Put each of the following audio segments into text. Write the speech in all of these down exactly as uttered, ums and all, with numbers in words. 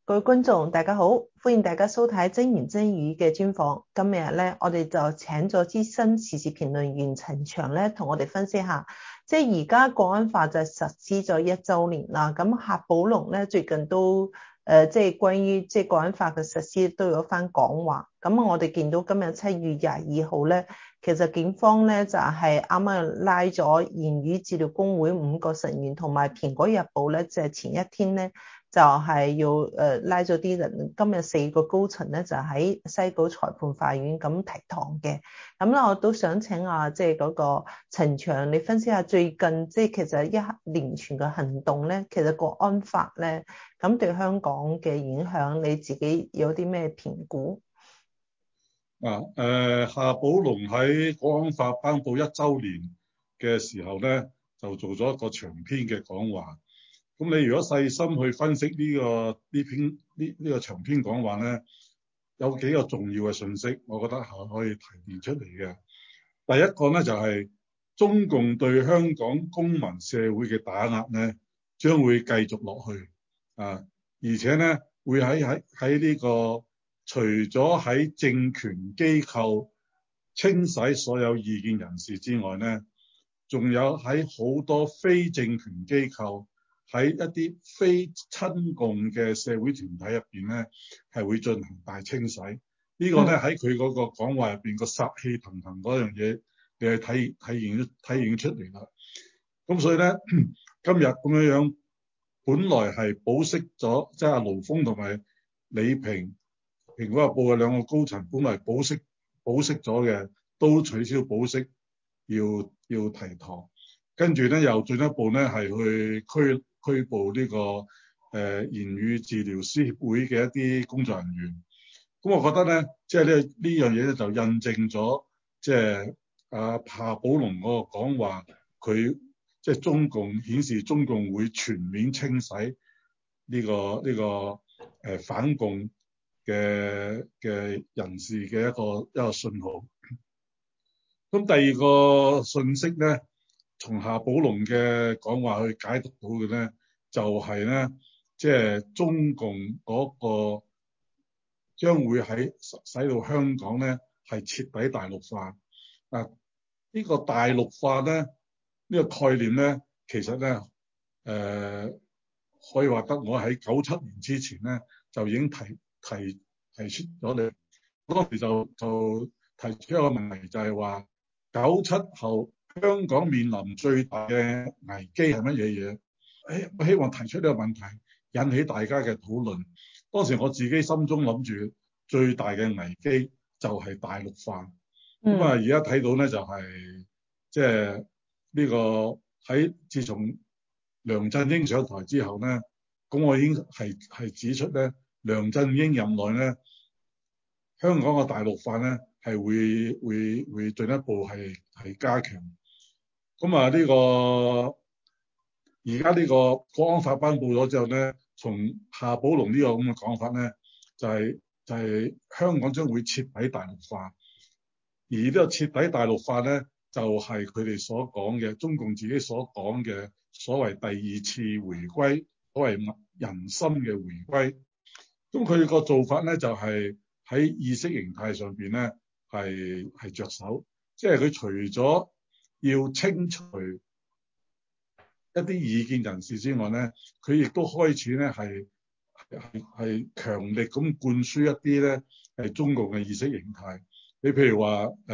各位觀眾大家好，歡迎大家收睇真言真語嘅專訪。今日咧，我哋就請咗資深時事評論員陳翔咧，同我哋分析下，即係而家國安法就實施咗一週年啦。咁夏寶龍咧最近都誒、呃，即係關於即係國安法嘅實施都有番講話。咁我哋見到今日七月廿二號咧，其實警方咧就係啱啱拉咗言語治療公會五個成員，同埋蘋果日報咧就係、是、前一天咧。就係要誒拉咗啲人，今日四個高層咧就喺西九裁判法院咁提堂嘅。咁咧我都想請啊，即係嗰個陳翔，你分析下最近即係其實一連串嘅行動咧，其實國安法咧咁對香港嘅影響，你自己有啲咩評估？ 啊誒、呃，夏寶龍喺國安法頒布一週年嘅時候咧，就做咗一個長篇嘅講話。咁你如果細心去分析呢、這個呢篇呢呢個長篇講話咧，有幾個重要嘅信息，我覺得係可以提煉出嚟嘅。第一個咧就係、是、中共對香港公民社會嘅打壓咧，將會繼續落去啊，而且咧會喺喺喺呢個除咗喺政權機構清洗所有異見人士之外咧，仲有喺好多非政權機構。喺一啲非親共嘅社會團體入邊咧，係會進行大清洗。這個、呢個咧喺佢嗰個講話入邊個殺氣騰騰嗰樣嘢，你係體體現體現出嚟啦。咁所以咧，今日咁樣樣，本來係保釋咗，即係阿盧峰同埋李平蘋果日報嘅兩個高層，本來保釋保釋咗嘅，都取消保釋，要要提堂。跟住咧，又進一步咧係去拘拘捕呢、這個誒、呃、言語治療師協會嘅一啲工作人員。咁我覺得咧，即係呢呢樣嘢咧就印證咗，即係阿夏寶龍嗰個講話，佢即係中共顯示中共會全面清洗呢、這個呢、這個誒、呃、反共嘅嘅人士嘅一個一個信號。咁第二個信息咧，從夏寶龍嘅講話去解讀到嘅咧，就係咧，即係中共嗰個將會喺使到香港咧係徹底大陸化。啊，呢個大陸化咧，呢個概念咧，其實咧，誒可以話得我喺九七年之前咧就已經提提提出咗你，當時就就提出一個問題，就係話九七後。香港面臨最大嘅危機係乜嘢嘢？誒，我希望提出呢個問題，引起大家嘅討論。當時我自己心中諗住最大嘅危機就係大陸化。咁啊、嗯，而家睇到咧就係即係呢個喺自從梁振英上台之後咧，咁我已經係係指出咧，梁振英任內咧，香港嘅大陸化咧係會會會進一步係係加強。咁啊，呢個而家呢個國安法頒布咗之後咧，從夏寶龍呢個咁嘅講法咧，就係就係香港將會徹底大陸化。而呢個徹底大陸化咧，就係佢哋所講嘅中共自己所講嘅所謂第二次回歸，所謂人心嘅回歸。咁佢個做法咧，就係喺意識形態上邊咧，係係着手，即係佢除咗要清除一啲異見人士之外咧，佢亦都開始咧係係係強力咁灌輸一啲咧係中共嘅意識形態。你譬如話誒，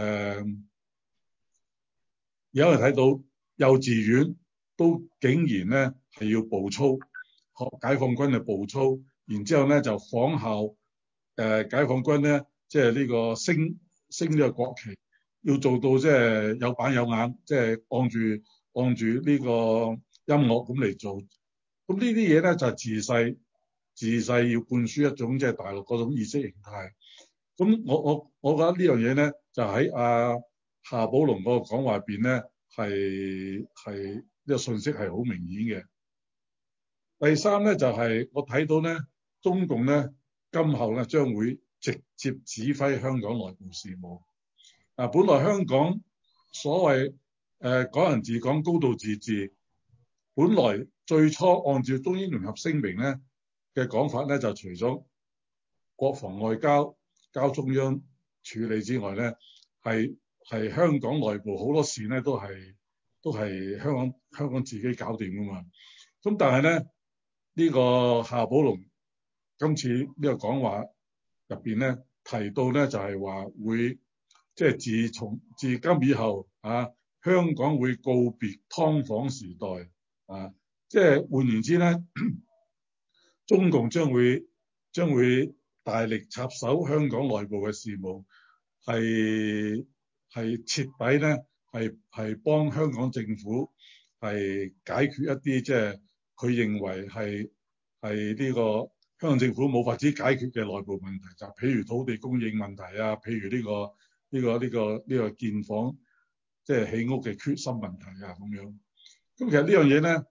有人睇到幼稚園都竟然咧係要步操，學解放軍嘅步操，然之後咧就仿效誒、呃、解放軍咧，即係呢個升升呢個國旗。要做到即係有板有眼，即係按住按住呢個音樂咁嚟做。咁呢啲嘢咧就係自細自細要灌輸一種即係大陸嗰種意識形態。咁我我我覺得呢樣嘢咧就喺阿夏寶龍嗰個講話入邊咧係係呢個信息係好明顯嘅。第三咧就係我睇到咧中共咧今後咧將會直接指揮香港內部事務。啊，本來香港所謂誒、呃、港人治港、高度自治，本來最初按照中英聯合聲明咧， 嘅講法咧，就除咗國防外交交中央處理之外咧，係係香港內部好多事咧都係都係香港香港自己搞掂噶嘛。咁但係咧呢、呢個夏寶龍今次呢個講話入邊咧提到咧就係、是、話會即係、就是、自從自今以後啊，香港會告別劏房時代啊，即係換言之咧，中共將會將會大力插手香港內部嘅事務，係係徹底咧係係幫香港政府係解決一啲即係佢認為係係呢個香港政府冇法子解決嘅內部問題，就譬如土地供應問題啊，譬如呢個呢個呢個呢個建房即係起屋嘅決心問題啊咁樣。咁其實呢樣嘢咧，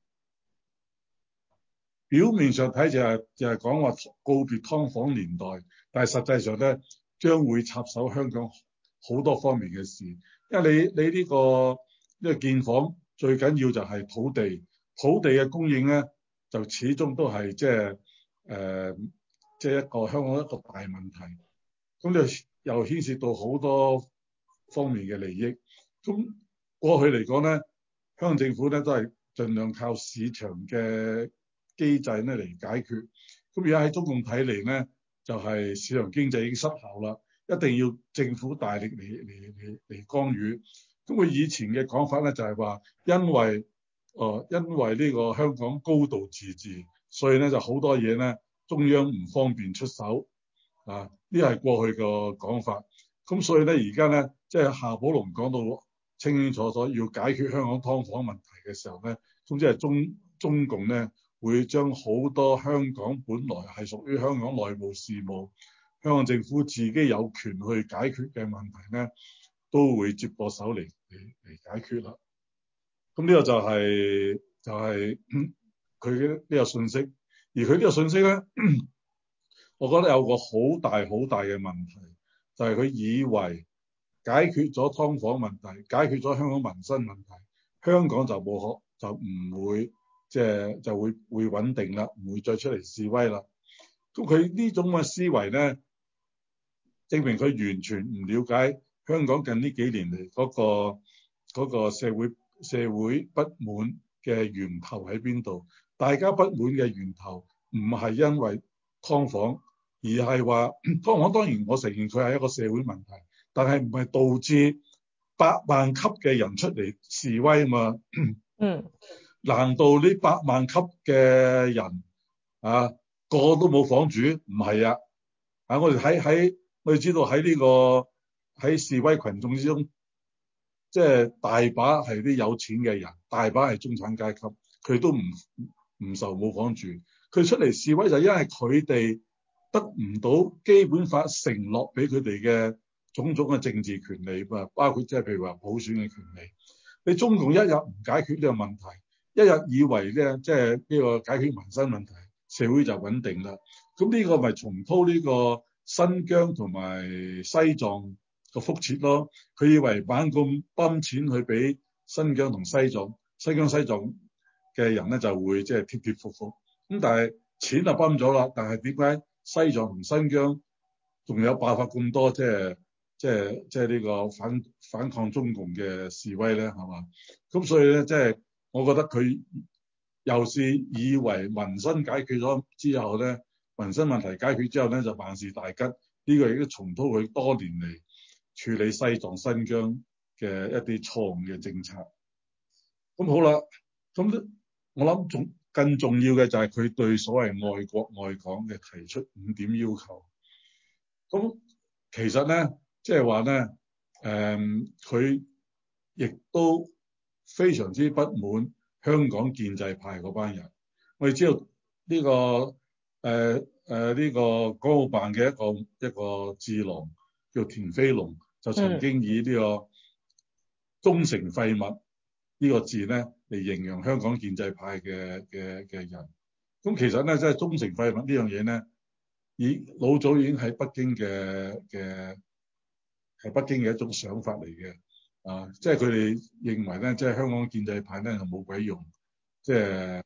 表面上睇就係就係講話告別劏房年代，但係實際上咧將會插手香港好多方面嘅事，因為你你呢個呢個建房最緊要就係土地，土地嘅供應咧就始終都係即係誒即係一個香港一個大問題，咁就又牽涉到好多方面嘅利益。咁過去嚟講咧，香港政府咧都係盡量靠市場嘅機制咧嚟解決。咁而家喺中共睇嚟咧，就係、是、市場經濟已經失效啦，一定要政府大力嚟嚟嚟嚟干預。咁佢以前嘅講法咧就係、是、話，因為誒、呃、因為呢個香港高度自治，所以咧就好多嘢咧中央唔方便出手啊。呢係過去個講法。咁所以咧而家咧即係夏寶龍講到清清楚楚要解決香港劏房問題嘅時候咧，總之係中中共咧會將好多香港本來係屬於香港內部事務，香港政府自己有權去解決嘅問題咧，都會接過手嚟嚟嚟解決啦。咁呢個就係、是、就係佢嘅呢個信息，而佢呢個信息咧，我覺得有個好大好大嘅問題，就係、是、佢以為解決咗劏房問題，解決咗香港民生問題，香港就冇可就唔會即係、就是、就會會穩定啦，唔會再出嚟示威啦。咁佢呢種嘅思維咧，證明佢完全唔了解香港近呢幾年嚟嗰個嗰個社會社會不滿嘅源頭喺邊度。大家不滿嘅源頭唔係因為劏房，而係話劏房當然我承認佢係一個社會問題，但係唔係導致百萬級嘅人出嚟示威啊嘛。嗯，難道呢百萬級嘅人啊個個都冇房住？唔係啊！啊，我哋喺喺我哋知道喺呢個喺示威群眾之中，即係大把係啲有錢嘅人，大把係中產階級，佢都唔唔受冇房住。佢出嚟示威就因為佢哋得唔到基本法承諾俾佢哋嘅種種嘅政治權利啊，包括即係譬如話普選嘅權利。你中共一日唔解決呢個問題，一日以為咧即係呢個解決民生問題，社會就穩定啦。咁呢個咪重蹈呢個新疆同埋西藏個覆轍咯。佢以為猛咁泵錢去俾新疆同西藏，新疆西藏嘅人咧就會即係貼貼服服。咁但係錢就泵咗啦，但係點解西藏同新疆仲有爆發咁多即係即係即係呢個反反抗中共嘅示威咧？係嘛？咁所以咧即係我覺得佢又是以為民生解決咗之後咧，民生問題解決之後咧就萬事大吉。呢個亦都重蹈佢多年嚟處理西藏新疆嘅一啲錯誤嘅政策。咁好啦，咁我諗仲更重要嘅就係佢對所謂愛國愛港嘅提出五點要求。咁其實咧，即係話咧，誒，佢亦都非常之不滿香港建制派嗰班人。我哋知道呢個誒誒呢個港澳辦嘅一個一個智囊叫田飛龍，就曾經以呢個忠誠廢物呢個字咧嚟形容香港建制派嘅嘅嘅人。咁其實咧，即係忠誠廢物呢樣嘢咧，已老早已經喺北京嘅嘅係北京嘅一種想法嚟嘅。啊，即係佢哋認為咧，即係香港建制派咧就冇鬼用，即係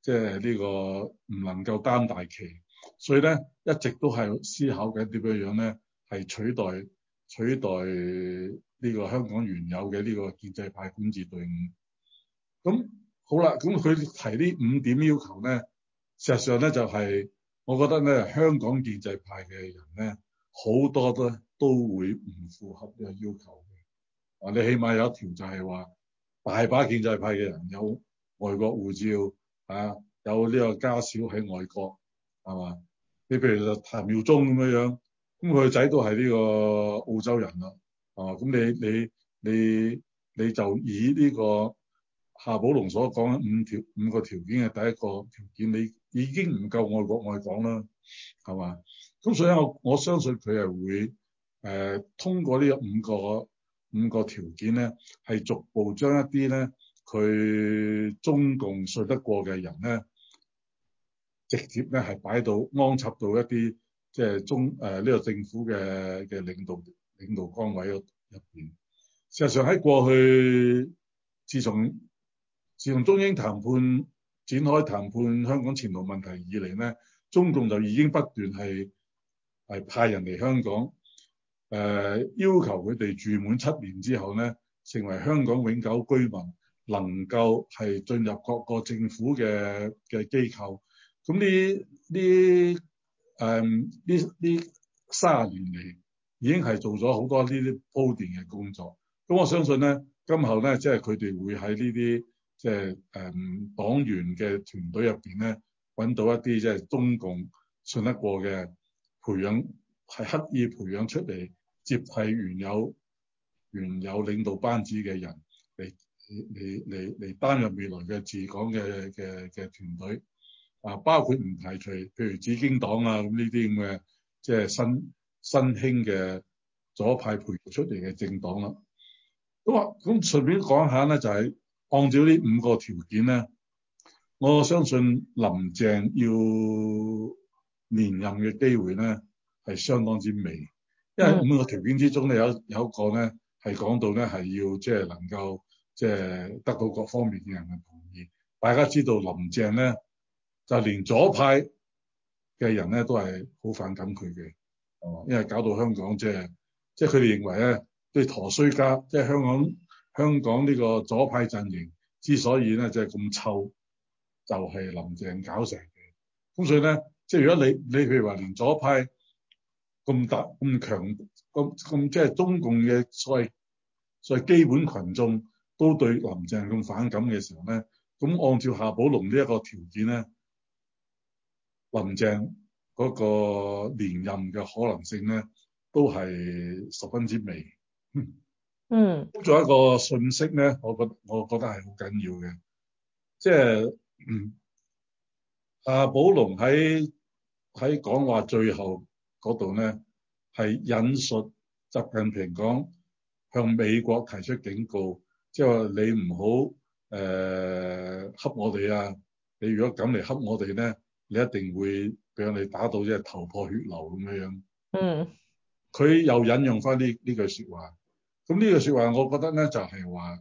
即係呢個唔能夠擔大旗，所以咧一直都係思考緊點樣樣咧係取代取代呢個香港原有嘅呢個建制派管治隊伍。咁好啦，咁佢提呢五點要求咧，事實上咧就係、是、我覺得咧香港建制派嘅人咧好多都都會唔符合呢個要求嘅。啊，你起碼有一條就係話大把建制派嘅人有外國護照啊，有呢個家小喺外國，係嘛？你譬如就譚耀宗咁樣樣，咁佢個仔都係呢個澳洲人啦，係嘛？咁你你你你就以呢個夏寶龍所講嘅五條五個條件嘅第一個條件，你已經唔夠愛國愛港啦，係嘛？咁所以我我相信佢係會誒、呃、通過呢個五個五個條件咧，係逐步將一啲咧佢中共信得過嘅人咧，直接咧係擺到安插到一啲即係中誒呢、呃這個政府嘅嘅領導領導崗位入邊。事實上喺過去，自從自從中英談判展開談判香港前途問題以嚟咧，中共就已經不斷係係派人嚟香港，誒、呃、要求佢哋住滿七年之後咧，成為香港永久居民，能夠係進入各個政府嘅嘅機構。咁呢呢誒呢呢三十年嚟，已經係做咗好多呢啲鋪墊嘅工作。咁我相信咧，今後咧，即係佢哋會喺呢啲即係誒黨員嘅團隊入邊咧，揾到一啲即係中共信得過嘅，培養係刻意培養出嚟接替原有原有領導班子嘅人嚟嚟嚟嚟擔任未來嘅治港嘅嘅嘅團隊啊，包括唔排除譬如紫荊黨啊咁呢啲咁嘅即係新新興嘅左派培育出嚟嘅政黨啦。咁啊，咁順便講下咧，就係、是、按照呢五個條件咧，我相信林鄭要連任嘅機會咧係相當之微，因為五個條件之中咧有有一個咧係講到咧係要即係能夠即係得到各方面嘅人嘅同意。大家知道林鄭咧就連左派嘅人咧都係好反感佢嘅，係嘛？因為搞到香港即係即係佢哋認為咧。對陀衰家，即係香港香港呢個左派陣營之所以咧就係咁臭，就係、是、林鄭搞成嘅。咁所以咧，即係如果你你譬如話連左派咁大咁強咁咁即係中共嘅所謂所謂基本群眾都對林鄭咁反感嘅時候咧，咁按照夏寶龍呢一個條件咧，林鄭嗰個連任嘅可能性咧都係十分之微。 嗯， 咁仲有一個信息咧，我覺我覺得係好緊要嘅，即係嗯，夏寶龍喺喺講話最後嗰度咧，係引述習近平講向美國提出警告，即係話你唔好誒恰我哋啊！你如果敢嚟恰我哋咧，你一定會俾你打到即係頭破血流咁樣樣。 嗯， 佢又引用翻呢呢句説話。咁呢句説話，我覺得咧就係話，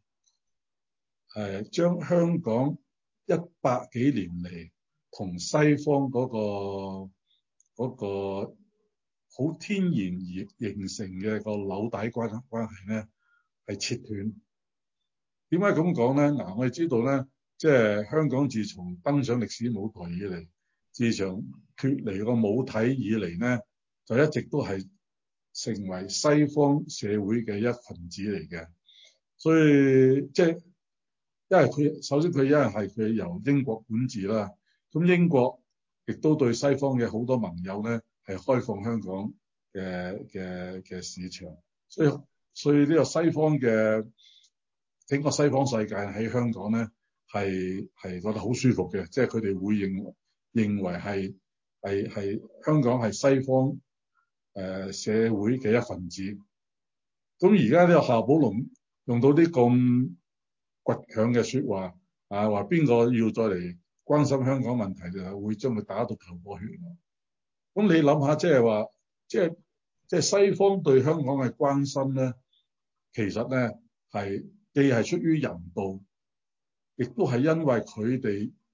誒將香港一百幾年嚟同西方嗰個嗰個好天然而形成嘅個紐帶關關係咧，係切斷。點解咁講咧？嗱，我哋知道咧，即係香港自從登上歷史舞台以嚟，自從脫離個母體以嚟咧，就一直都係成為西方社會嘅一份子嚟嘅，所以即係因為佢首先佢因為係佢由英國管治啦，咁英國亦都對西方嘅好多盟友咧係開放香港嘅嘅嘅市場，所以所以呢個西方嘅整個西方世界喺香港咧係係覺得好舒服嘅，即係佢哋會認認為係係係香港係西方誒、呃、社會嘅一份子，咁而家呢個夏寶龍用到啲咁倔強嘅説話，啊話邊個要再嚟關心香港問題就會將佢打到頭破血流。咁你諗下，即係話，即係即係西方對香港嘅關心咧，其實咧係既係出於人道，亦都係因為佢哋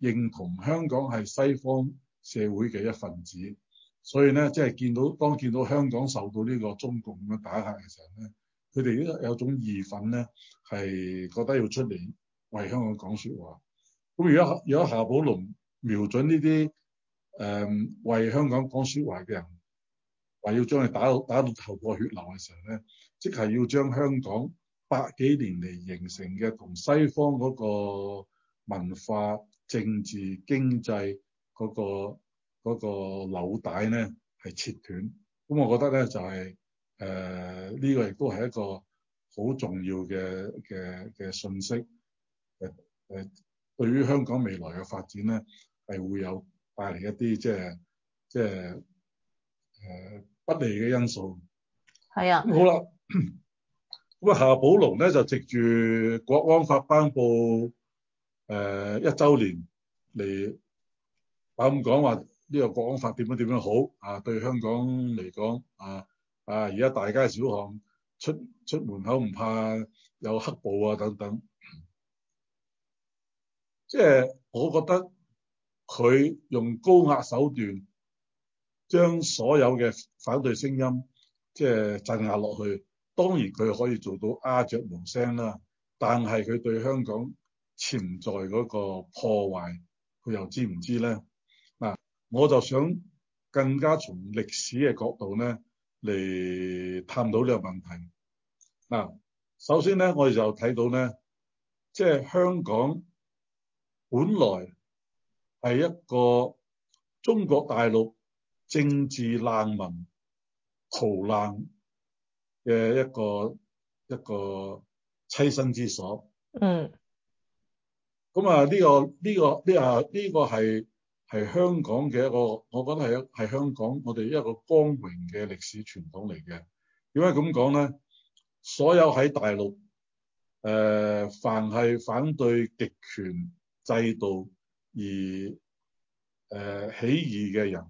認同香港係西方社會嘅一份子，所以咧即係見到當見到香港受到呢個中共咁樣打壓嘅時候咧，佢哋都有種義憤咧，係覺得要出嚟為香港講説話。咁如果如果夏寶龍瞄準呢啲誒為香港講説話嘅人，話要將佢打到打到頭破血流嘅時候咧，即係要將香港百幾年嚟形成嘅同西方嗰個文化、政治、經濟嗰個嗰個紐帶咧係切斷。咁我覺得咧就係誒呢個亦都係一個好重要嘅嘅嘅信息。誒誒，對於香港未來嘅發展咧係會有帶嚟一啲即係即係誒、呃、不利嘅因素。 係啊。 咁好啦。咁啊，夏寶龍咧就藉住國安法頒布誒、呃、一週年嚟咁講話呢個國安法點樣點樣好啊，對香港嚟講啊啊，而家大街小巷出出門口唔怕有黑暴啊等等，即係我覺得佢用高壓手段將所有嘅反對聲音即係鎮壓落去。當然佢可以做到鴉雀無聲啦，但係佢對香港潛在嗰個破壞，佢又知唔知咧？嗱，我就想更加從歷史嘅角度咧嚟探討呢個問題。嗱，首先咧，我哋就睇到咧，即係香港本來係一個中國大陸政治難民逃難嘅一個一個棲身之所。 嗯。 咁啊，呢個呢個呢啊呢個係係香港嘅一個，我覺得係一係香港我哋一個光榮嘅歷史傳統嚟嘅。點解咁講咧？所有喺大陸誒、呃，凡係反對極權制度而誒、呃、起義嘅人，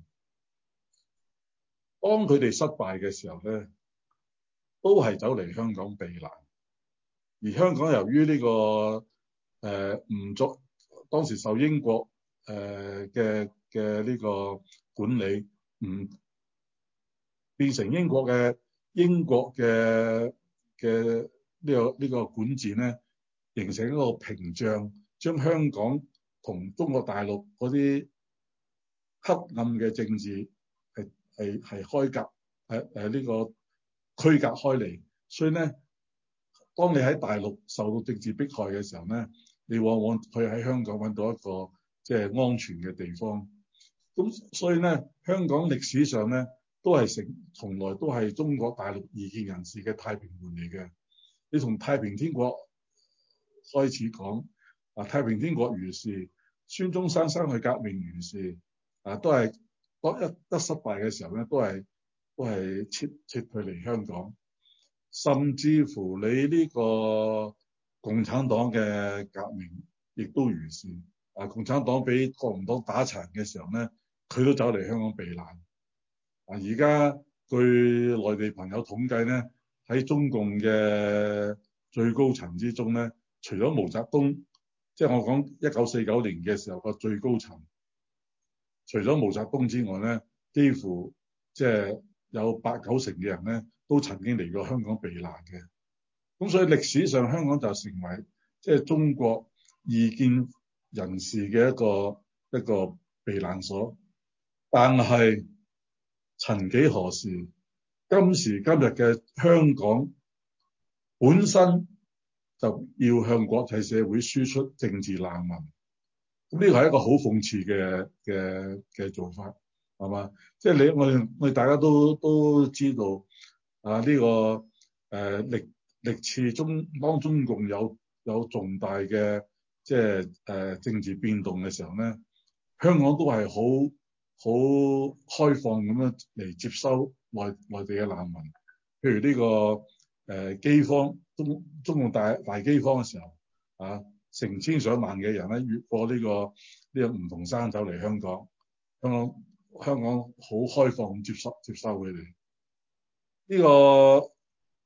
當佢哋失敗嘅時候咧，都係走嚟香港避難。而香港由於呢、這個誒唔作當時受英國誒嘅嘅呢個管理，唔變成英國嘅英國嘅嘅呢個呢、這個管治咧，形成一個屏障，將香港同中國大陸嗰啲黑暗嘅政治係係係開隔誒誒呢個區隔開嚟，所以咧。當你喺大陸受到政治迫害嘅時候咧，你往往去喺香港揾到一個即係安全嘅地方。咁所以咧，香港歷史上咧都係成從來都係中國大陸異見人士嘅太平門嚟嘅。你從太平天國開始講啊，太平天國如是，孫中山生去革命如是啊，都係當一一失敗嘅時候咧，都係都係撤撤退嚟香港。甚至乎你呢個共產黨嘅革命亦都如是啊！共產黨俾國民黨打殘嘅時候咧，佢都走嚟香港避難啊！而家據內地朋友統計咧，喺中共嘅最高層之中咧，除咗毛澤東，即係我講一九四九年嘅時候個最高層，除咗毛澤東之外咧，幾乎即係有八九成嘅人咧，都曾經嚟過香港避難嘅。咁所以歷史上香港就成為即係中國異見人士嘅一個一個避難所。但係曾幾何時，今時今日嘅香港本身就要向國際社會輸出政治難民。咁呢個係一個好諷刺嘅嘅嘅做法，係嘛？即係你我哋我哋大家都都知道啊，呢個誒歷歷次中當中共有有重大嘅即係誒政治變動嘅時候咧，香港都係好好開放咁樣嚟接收內內地嘅難民。譬如呢個誒饑荒中中共大大饑荒嘅時候啊。成千上萬嘅人咧，越過呢、這個呢、這個梧桐山走嚟香港，香港香港好開放咁接收接收佢哋。呢、這個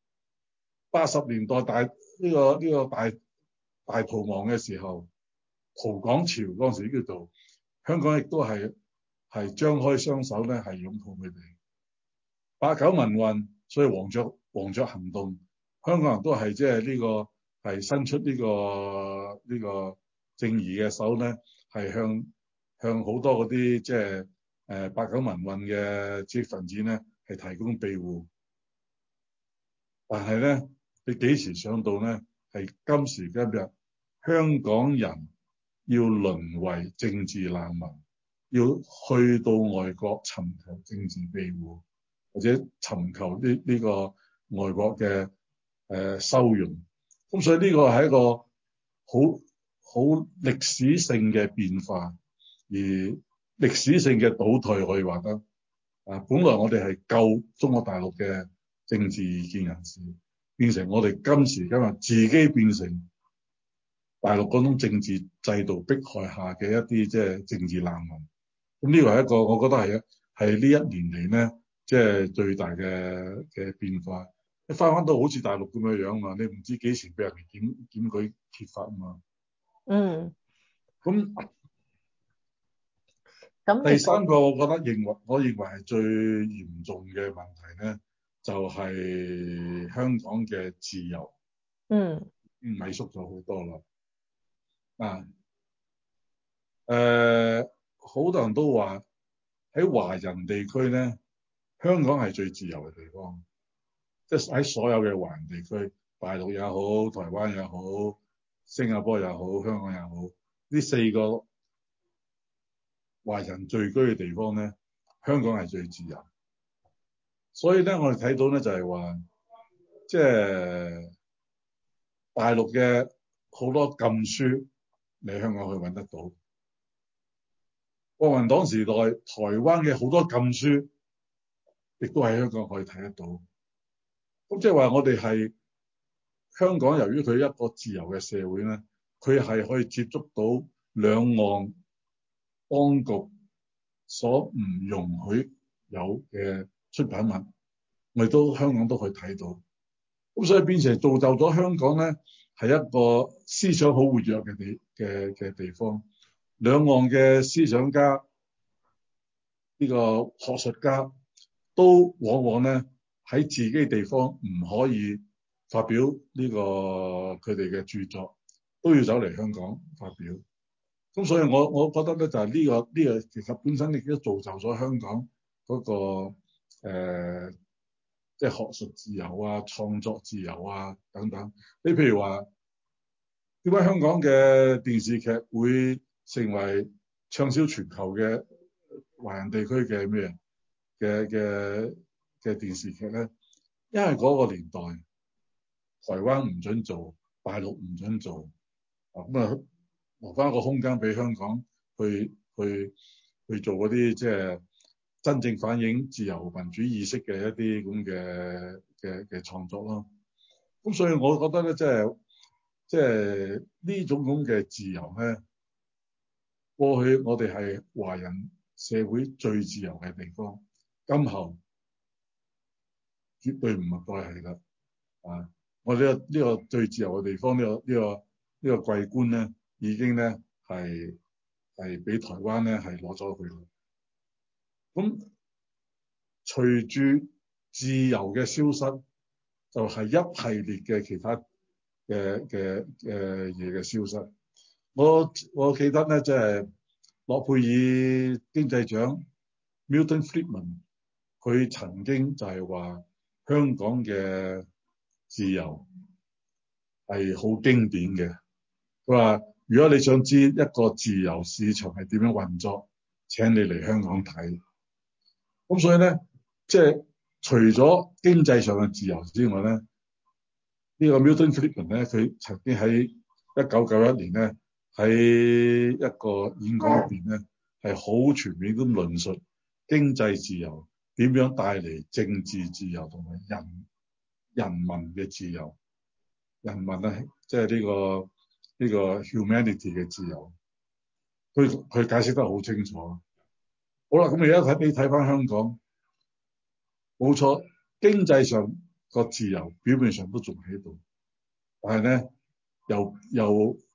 八十年代大呢、這個呢、這個大大逃亡嘅時候， 葡港潮嗰陣時叫做，香港亦都係係張開雙手咧，係擁抱佢哋。八九民運，所以黃雀黃雀行動，香港人都係即係呢個係伸出呢個呢個正義嘅手咧，係向向好多嗰啲即係誒八九民運嘅知識分子咧，係提供庇護。但係咧，你幾時想到咧？係今時今日，香港人要淪為政治難民，要去到外國尋求政治庇護，或者尋求呢呢個外國嘅誒、呃、收容。咁所以呢個係一個好好歷史性嘅變化，而歷史性嘅倒退可以話得。啊，本來我哋係救中國大陸嘅政治異見人士，變成我哋今時今日自己變成大陸嗰種政治制度迫害下嘅一啲即係政治難民。咁呢個係一個我覺得係係呢一年嚟咧，即係最大嘅嘅變化。你翻翻到好似大陸咁樣樣嘛，你唔知幾時俾人哋檢檢舉揭發啊嘛。 嗯。 咁咁第三個我覺得認為我認為係最嚴重嘅問題咧，就係、是、香港嘅自由， 嗯， 已經萎縮咗好多啦。啊，誒、呃，好多人都話喺華人地區咧，香港係最自由嘅地方，即係喺所有嘅華人地區，大陸也好，台灣也好，新加坡也好，香港也好，呢四個華人聚居嘅地方咧，香港係最自由。所以咧，我哋睇到咧就係話，即係大陸嘅好多禁書，你香港可以揾得到。國民黨時代，台灣嘅好多禁書，亦都喺香港可以睇得到。咁即係話，我哋係香港，由於佢一個自由嘅社會咧，佢係可以接觸到兩岸當局所唔容許有嘅出版物，我哋都香港都可以睇到。咁所以變成造就咗香港咧，係一個思想好活躍嘅地嘅嘅地方。兩岸嘅思想家，呢個學術家，都往往咧喺自己地方唔可以發表呢個佢哋嘅著作，都要走嚟香港發表。咁所以我我覺得咧就係呢個呢個其實本身亦都造就咗香港嗰個誒即係學術自由啊、創作自由啊等等。你譬如話，點解香港嘅電視劇會成為暢銷全球嘅華人地區嘅咩嘅嘅嘅電視劇咧？因為嗰個年代台灣唔准做，大陸唔准做，啊咁啊留翻一個空間俾香港去去去做嗰啲即係真正反映自由民主意識嘅一啲咁嘅嘅嘅創作咯。咁所以我覺得咧，即係即係呢種咁嘅自由咧，過去我哋係華人社會最自由嘅地方，今後絕對唔係再係啦。啊，我哋呢個呢個最自由嘅地方，呢個呢個呢個桂冠咧，已經咧係係俾台灣咧係攞咗去啦。咁隨住自由嘅消失，就係一系列嘅其他嘅嘅嘅嘢嘅消失。我我記得咧，即係諾貝爾經濟獎 Milton Friedman，佢曾經就係話香港嘅自由係好經典嘅。佢話如果你想知一個自由市場係點樣運作，請你嚟香港睇。咁所以咧，即係除咗經濟上嘅自由之外咧，呢個 Milton Friedman 咧，佢曾經喺一九九一年咧，喺一個演講入邊咧，係好全面咁論述經濟自由點樣帶嚟政治自由同埋人人民嘅自由，人民咧即係呢個呢個 humanity 嘅自由，佢佢解釋得好清楚。好啦，咁而家睇你睇翻香港，冇錯，經濟上個自由表面上都仲喺度，但係咧又又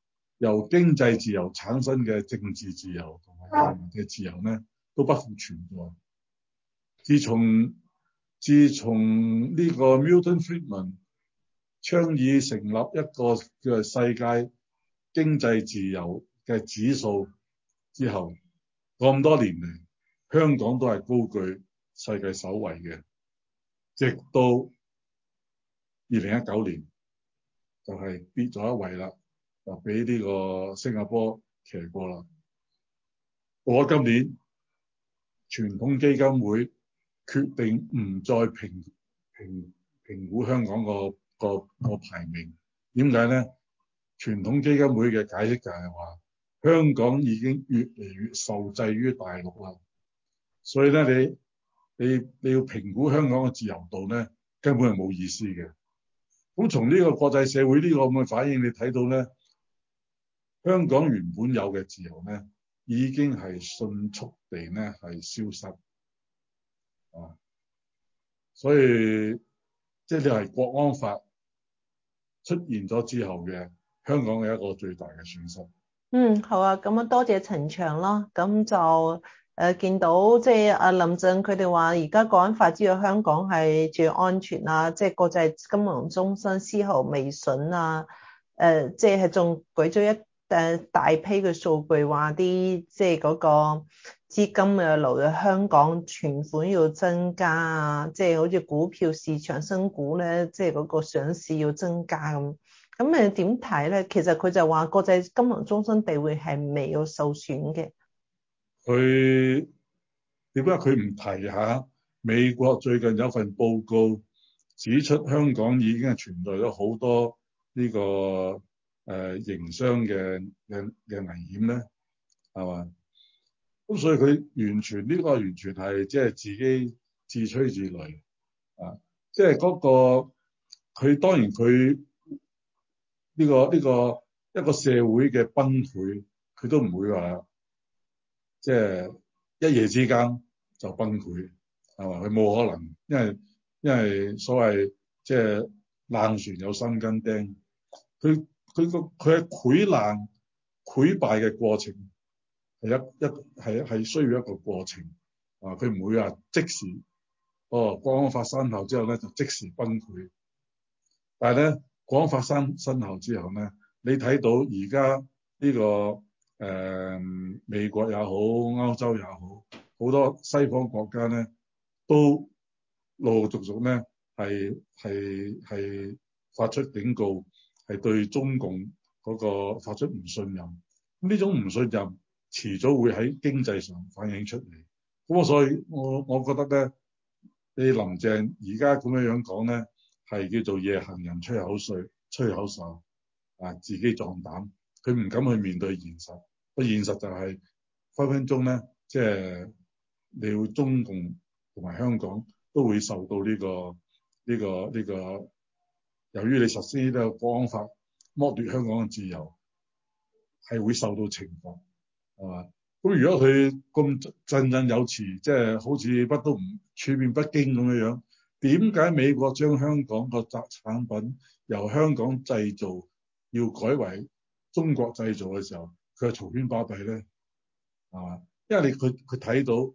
由經濟自由產生嘅政治自由同埋人民嘅自由咧，都不復存在。自從自從呢個 Milton Friedman 倡議成立一個叫做世界經濟自由嘅指數之後，咁多年嚟，香港都係高居世界首位嘅，直到二零一九年就係跌咗一位啦，就俾呢個新加坡騎過啦。我今年傳統基金會決定唔再評評評估香港個個個排名，點解咧？傳統基金會嘅解釋就係話，香港已經越嚟越受制於大陸啦，所以咧你你你要評估香港嘅自由度咧，根本係冇意思嘅。咁從呢個國際社會呢個咁嘅反應，你睇到咧，香港原本有嘅自由咧，已經係迅速地咧係消失啊！所以即係你係國安法出現咗之後嘅香港嘅一個最大嘅損失。 嗯，好啊，咁啊多謝陳翔咯，咁就誒、呃、見到即係阿林鄭佢哋話而家國安法知道香港係最安全啊，即係國際金融中心絲毫未損啊，誒、呃、即係仲舉咗一誒大批嘅數據話啲即係嗰個資金啊流入香港，存款要增加啊，即係好似股票市場新股咧，即係嗰個上市要增加咁。咁誒點睇咧？其實佢就話國際金融中心地位係未有受損嘅。 佢點解佢唔提下美國最近有份報告指出香港已經係存在咗好多呢、這個誒營、呃、商嘅嘅嘅危險咧，係嘛？咁所以佢完全呢、這個完全係即係自己自吹自擂啊！即係嗰個佢當然佢。呢、這個呢、這個一個社會嘅崩潰，佢都唔會話即係一夜之間就崩潰，係嘛？佢冇可能，因為因為所謂即係爛船有三根釘，佢佢個佢係潰爛潰敗嘅過程係一一係係需要一個過程啊！佢唔會話即時哦，國安法生效之後咧就即時崩潰，但係咧。國安法生生效之後咧，你睇到而家呢個誒、呃、美國也好，歐洲也好，好多西方國家咧都陸陸續續咧係係係發出警告，係對中共嗰個發出唔信任。咁呢種唔信任遲早會喺經濟上反映出嚟。咁我所以我我覺得咧，你林鄭而家咁樣樣講咧。係叫做夜行人吹口水、吹口哨啊！自己壯膽，佢唔敢去面對現實。個現實就係分分鐘咧，即係你要中共同埋香港都會受到呢個呢個呢個，由於你實施呢個國安法，剝奪香港嘅自由，係會受到懲罰，係嘛？咁如果佢咁振振有詞，即係好似乜都唔處變不驚咁樣樣。點解美國將香港個雜產品由香港製造要改為中國製造嘅時候，佢係嘈喧巴閉咧？係嘛？因為你佢佢睇到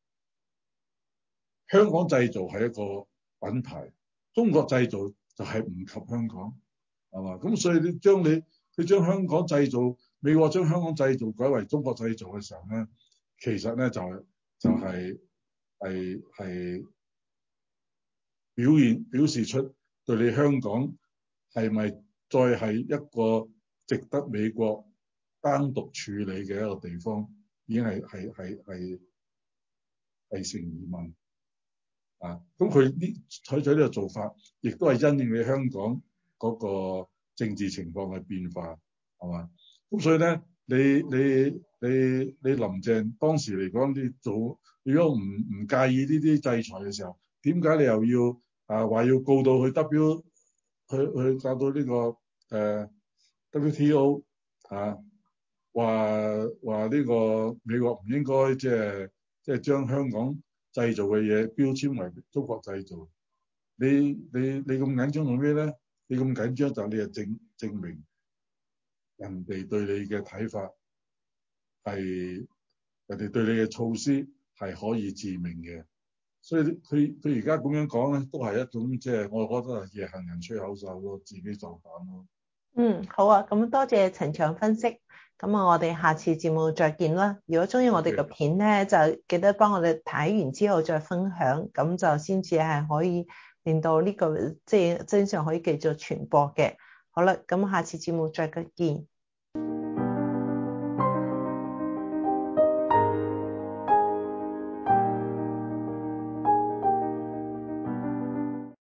香港製造係一個品牌，中國製造就係唔及香港，係嘛？咁所以你將你佢將香港製造，美國將香港製造改為中國製造嘅時候咧，其實咧就係就係係係。表現表示出對你香港係咪再係一個值得美國單獨處理嘅一個地方，已經係係係係係成疑問啊！咁佢呢採取呢個做法，亦都係因應你香港嗰個政治情況嘅變化，係嘛？咁所以咧，你你你你林鄭當時嚟講，你做如果唔唔介意呢啲制裁嘅時候，點解你又要？啊！話要告到去 W，去去告到呢、這個誒、呃、W T O 啊！話話呢個美國唔應該即係即係將香港製造嘅嘢標籤為中國製造。你你你咁緊張做咩咧？你咁緊張就你係證證明人哋對你嘅睇法係，人哋對你嘅措施係可以致命嘅。所以佢佢而家咁樣講咧，都係一種即係我覺得係夜行人吹口哨咯，自己就膽咯。 嗯，好啊，咁多謝陳長分析，咁啊，我哋下次節目再見啦。如果中意我哋嘅片咧，就記得幫我哋睇完之後再分享，咁就先至係可以令到呢個即係真相可以繼續傳播嘅。好啦，咁下次節目再見。